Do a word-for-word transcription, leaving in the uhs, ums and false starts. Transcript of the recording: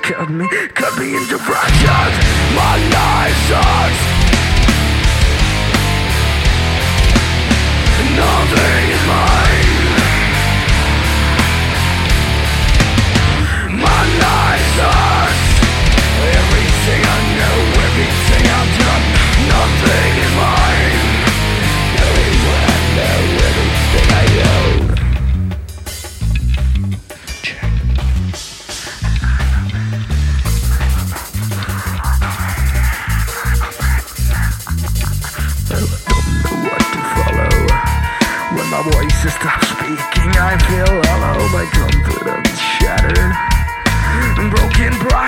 cut me, cut me into fractions. My life sucks. Nothing is mine. My life sucks. Everything I know, everything I've done, nothing is mine. Everyone I know, everything I own. Check. I don't know what to follow. When my voice stops speaking, I feel hollow. My confidence shattered. Broken pride.